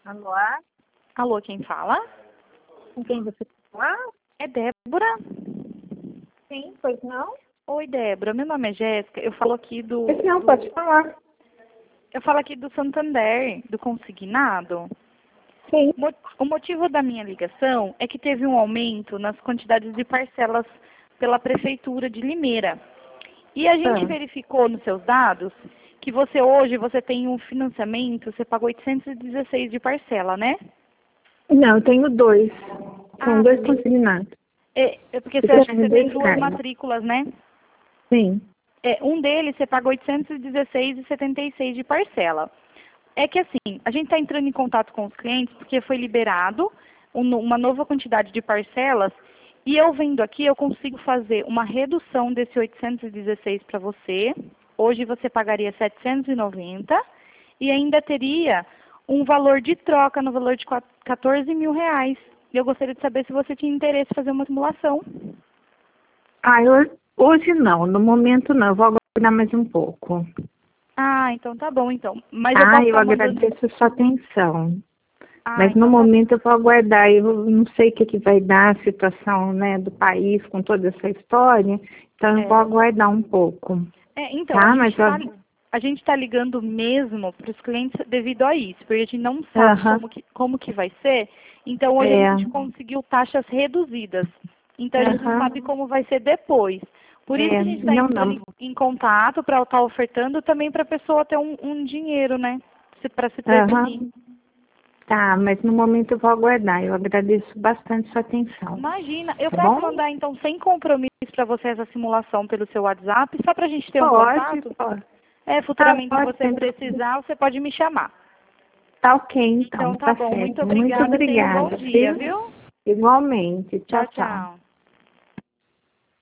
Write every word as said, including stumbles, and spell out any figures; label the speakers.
Speaker 1: Alô?
Speaker 2: Alô, quem fala?
Speaker 1: Com quem você fala?
Speaker 2: É Débora.
Speaker 1: Sim, pois não?
Speaker 2: Oi, Débora. Meu nome é Jéssica. Eu falo aqui do...
Speaker 1: Pois não,
Speaker 2: do-
Speaker 1: pode falar.
Speaker 2: Eu falo aqui do Santander, do consignado.
Speaker 1: Sim.
Speaker 2: Mo- O motivo da minha ligação é que teve um aumento nas quantidades de parcelas pela Prefeitura de Limeira. E a gente
Speaker 1: Ah.
Speaker 2: verificou nos seus dados que você hoje você tem um financiamento, você pagou oitocentos e dezesseis de parcela, né?
Speaker 1: Não, eu tenho dois. São
Speaker 2: Ah,
Speaker 1: dois
Speaker 2: você-
Speaker 1: consignados.
Speaker 2: é, é porque você
Speaker 1: Eu
Speaker 2: acha que
Speaker 1: tenho
Speaker 2: você tem
Speaker 1: dois
Speaker 2: duas
Speaker 1: carros.
Speaker 2: matrículas, né?
Speaker 1: Sim.
Speaker 2: É, um deles você paga oitocentos e dezesseis e setenta e seis de parcela. É que assim, a gente está entrando em contato com os clientes porque foi liberado um no- uma nova quantidade de parcelas e eu vendo aqui eu consigo fazer uma redução desse oitocentos e dezesseis para você. Hoje você pagaria setecentos e noventa e ainda teria um valor de troca no valor de quat- quatorze mil reais. E eu gostaria de saber se você tinha interesse em fazer uma simulação.
Speaker 1: Ah, eu, hoje não. No momento não. Eu vou aguardar mais um pouco.
Speaker 2: Ah, então tá bom, então. Mas eu
Speaker 1: Ah,
Speaker 2: posso
Speaker 1: eu
Speaker 2: estar mandando...
Speaker 1: agradeço a sua atenção.
Speaker 2: Ah,
Speaker 1: Mas no
Speaker 2: então tá bom.
Speaker 1: momento eu vou aguardar. Eu não sei o que, que vai dar a situação, né, do país com toda essa história. Então eu vou
Speaker 2: É.
Speaker 1: aguardar um pouco.
Speaker 2: É, então, a
Speaker 1: Tá?
Speaker 2: gente
Speaker 1: Mas
Speaker 2: está
Speaker 1: eu...
Speaker 2: a gente tá ligando mesmo para os clientes devido a isso, porque a gente não sabe
Speaker 1: Aham.
Speaker 2: como que, como que vai ser. Então, hoje a
Speaker 1: É.
Speaker 2: gente conseguiu taxas reduzidas. Então, a gente não
Speaker 1: Aham.
Speaker 2: sabe como vai ser depois. Por isso que
Speaker 1: É.
Speaker 2: a gente está
Speaker 1: Não,
Speaker 2: entrando
Speaker 1: não.
Speaker 2: em, em contato para estar ofertando também para a pessoa ter um, um dinheiro, né? Para se prevenir.
Speaker 1: Aham. Tá, mas no momento eu vou aguardar. Eu agradeço bastante sua atenção.
Speaker 2: Imagina, eu
Speaker 1: Tá
Speaker 2: posso
Speaker 1: bom?
Speaker 2: mandar então sem compromisso para você essa simulação pelo seu WhatsApp, só para a gente ter um
Speaker 1: Pode,
Speaker 2: contato?
Speaker 1: pode.
Speaker 2: É,
Speaker 1: Tá,
Speaker 2: futuramente, se
Speaker 1: pode.
Speaker 2: você
Speaker 1: Sem problema.
Speaker 2: precisar, você pode me chamar.
Speaker 1: Tá ok, então.
Speaker 2: Então tá
Speaker 1: Tá
Speaker 2: bom. Muito
Speaker 1: certo. Muito
Speaker 2: obrigada e tenha um bom
Speaker 1: obrigada,
Speaker 2: dia,
Speaker 1: viu?
Speaker 2: viu?
Speaker 1: Igualmente. Tchau,
Speaker 2: Tchau,
Speaker 1: tchau.
Speaker 2: tchau.